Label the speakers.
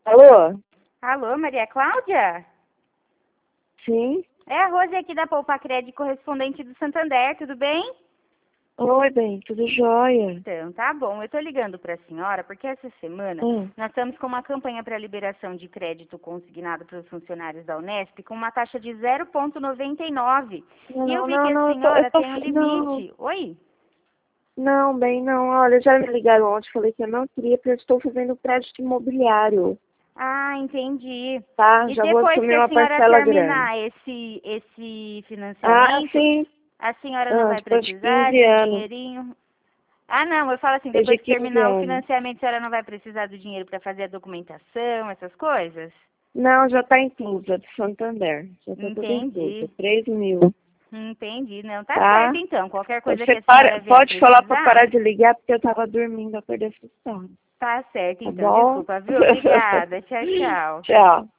Speaker 1: Alô?
Speaker 2: Alô, Maria Cláudia?
Speaker 1: Sim?
Speaker 2: É a Rose aqui da Poupa Crédito, correspondente do Santander, tudo bem?
Speaker 1: Oi, bem, tudo jóia.
Speaker 2: Então, tá bom. Eu tô ligando para a senhora porque essa semana nós estamos com uma campanha para liberação de crédito consignado para os funcionários da Unesp com uma taxa de 0,99. E eu vi que a senhora tem um limite. Oi?
Speaker 1: Não, bem, não. Olha, já me ligaram ontem, falei que eu não queria, porque eu estou fazendo crédito imobiliário.
Speaker 2: Ah, entendi.
Speaker 1: Tá?
Speaker 2: E
Speaker 1: Já vou
Speaker 2: depois que
Speaker 1: assumir
Speaker 2: a
Speaker 1: uma
Speaker 2: senhora
Speaker 1: parcela grande.
Speaker 2: terminar esse
Speaker 1: Ah,
Speaker 2: financiamento,
Speaker 1: sim.
Speaker 2: a senhora não vai
Speaker 1: Depois de
Speaker 2: precisar
Speaker 1: 15
Speaker 2: de
Speaker 1: anos.
Speaker 2: dinheirinho? Ah, não, eu falo assim,
Speaker 1: Depois de
Speaker 2: depois que
Speaker 1: 15
Speaker 2: terminar o
Speaker 1: anos.
Speaker 2: financiamento, a senhora não vai precisar do dinheiro para fazer a documentação, essas coisas?
Speaker 1: Não, já está inclusa, do Santander. Já está tudo incluso.
Speaker 2: Entendi.
Speaker 1: 3 mil.
Speaker 2: Entendi. Não, tá certo
Speaker 1: Tá?
Speaker 2: então. Qualquer coisa
Speaker 1: Você
Speaker 2: que a senhora venha
Speaker 1: pode falar para
Speaker 2: precisar,
Speaker 1: parar de ligar, porque eu estava dormindo a perder esse sono.
Speaker 2: tá certo
Speaker 1: Tá
Speaker 2: então.
Speaker 1: bom?
Speaker 2: Desculpa, viu? Obrigada. Tchau, tchau.
Speaker 1: Tchau.